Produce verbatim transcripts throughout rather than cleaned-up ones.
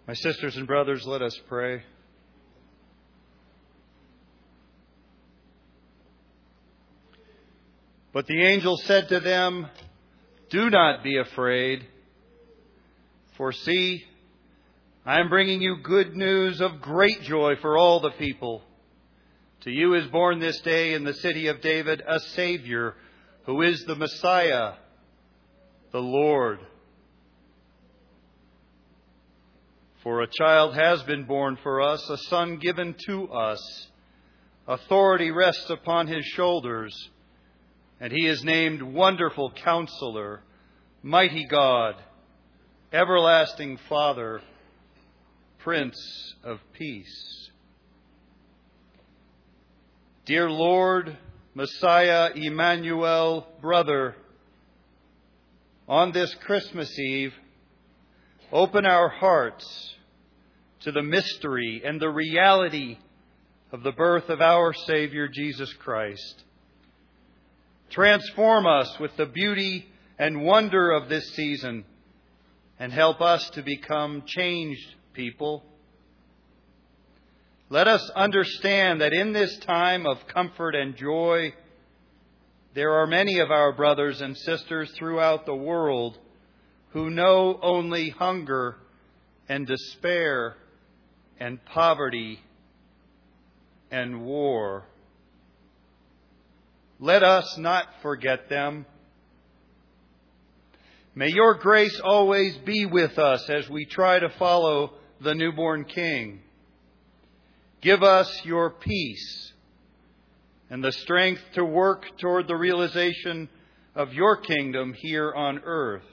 My sisters and brothers, let us pray. But the angel said to them, "Do not be afraid, for see, I am bringing you good news of great joy for all the people. To you is born this day in the city of David a Savior, who is the Messiah, the Lord. For a child has been born for us, a son given to us. Authority rests upon his shoulders, and he is named Wonderful Counselor, Mighty God, Everlasting Father, Prince of Peace." Dear Lord, Messiah, Emmanuel, brother, on this Christmas Eve, open our hearts to the mystery and the reality of the birth of our Savior, Jesus Christ. Transform us with the beauty and wonder of this season and help us to become changed people. Let us understand that in this time of comfort and joy, there are many of our brothers and sisters throughout the world who know only hunger and despair and poverty and war. Let us not forget them. May your grace always be with us as we try to follow the newborn King. Give us your peace and the strength to work toward the realization of your kingdom here on earth.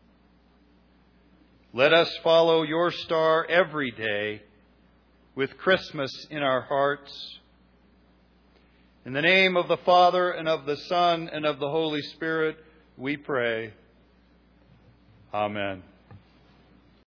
Let us follow your star every day with Christmas in our hearts. In the name of the Father, and of the Son, and of the Holy Spirit, we pray. Amen.